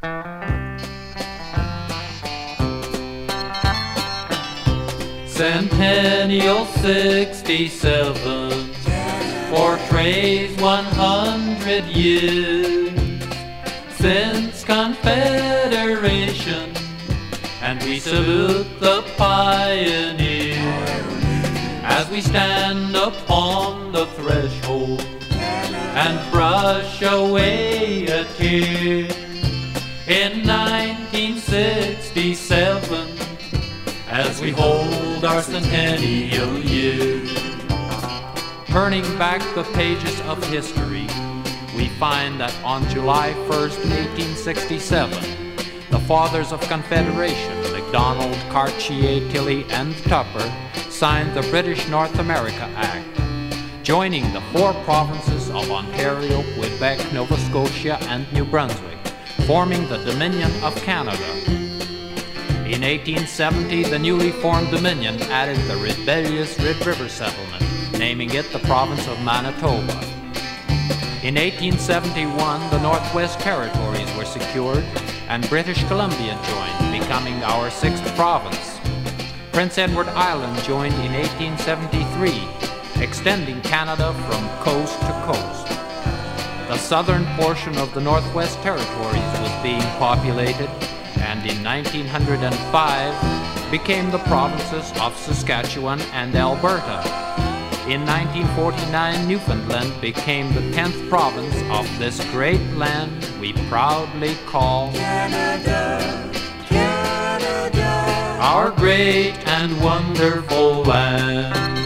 Centennial 67 portrays 100 years since Confederation, and we salute the pioneers as we stand upon the threshold and brush away a tear. In 1967, as we hold our centennial year. Turning back the pages of history, we find that on July 1st, 1867, the Fathers of Confederation, MacDonald, Cartier, Tilley, and Tupper, signed the British North America Act, joining the 4 provinces of Ontario, Quebec, Nova Scotia, and New Brunswick, forming the Dominion of Canada. In 1870, the newly formed Dominion added the rebellious Red River settlement, naming it the province of Manitoba. In 1871, the Northwest Territories were secured, and British Columbia joined, becoming our 6th province. Prince Edward Island joined in 1873, extending Canada from coast to coast. The southern portion of the Northwest Territories was being populated, and in 1905 became the provinces of Saskatchewan and Alberta. In 1949, Newfoundland became the 10th province of this great land we proudly call Canada, Canada, our great and wonderful land.